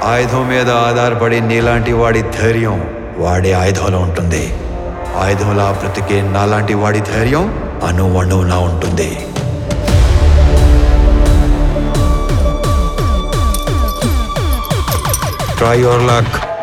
ఆయుధం మీద ఆధారపడి నీలాంటి వాడి ధైర్యం వాడి ఆయుధంలో ఉంటుంది. ఆయుధంలా బ్రతికే నాలాంటి వాడి ధైర్యం అణువణువునా ఉంటుంది. Try your luck.